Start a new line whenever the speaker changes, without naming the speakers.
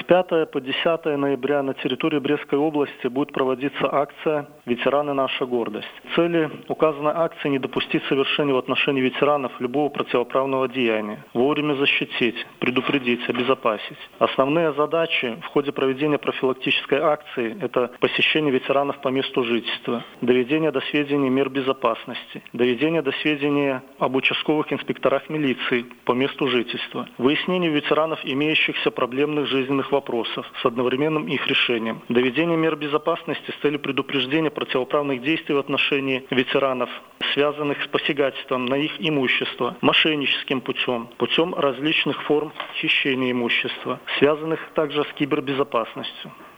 5 по 10 ноября на территории Брестской области будет проводиться акция «Ветераны. Наша гордость». Цели указанной акции – не допустить совершения в отношении ветеранов любого противоправного деяния, вовремя защитить, предупредить, обезопасить. Основные задачи в ходе проведения профилактической акции – это посещение ветеранов по месту жительства, доведение до сведения мер безопасности, доведение до сведения об участковых инспекторах милиции по месту жительства, выяснение у ветеранов имеющихся проблемных жизненных вопросов с одновременным их решением, доведение мер безопасности с целью предупреждения противоправных действий в отношении ветеранов, связанных с посягательством на их имущество, мошенническим путем различных форм хищения имущества, связанных также с кибербезопасностью.